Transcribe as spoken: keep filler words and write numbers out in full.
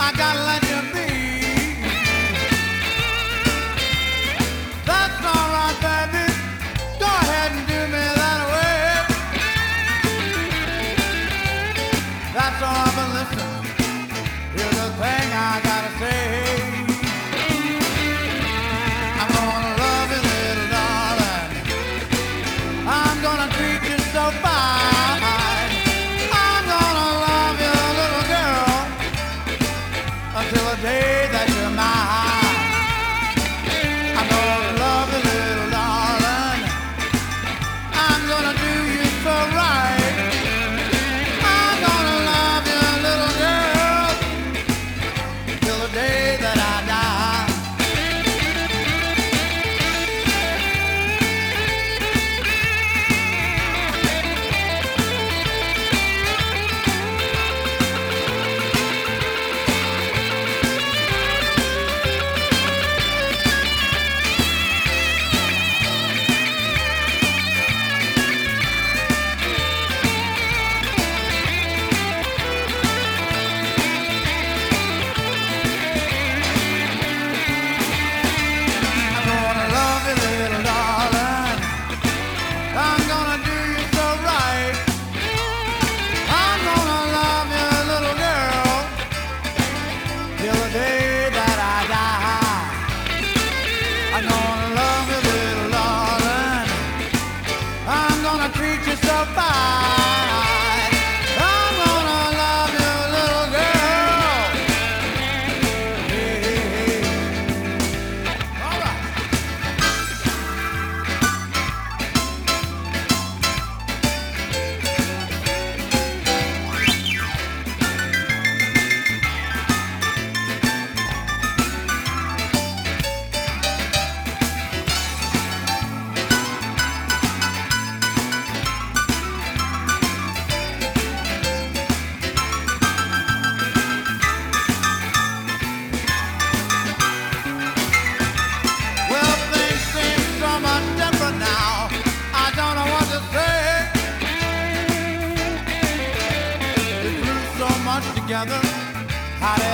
I gotta let you be. That's all right, baby. Go ahead and do me that way. That's all right, but listen. Here's the thing I gotta say. I'm gonna love you, little darling. I'm gonna treat you so fine. I'm gonna love you, little girl, until the day that you're mine. I'm gonna love you, little darling. I'm gonna do you so right. I'm gonna love you, little girl, till the day that I die. Treat you so fine. I'm gonna love you, little girl. Hey, hey, hey. All right. Well, things seem so much different now. I don't know what to say. We grew so much together. How did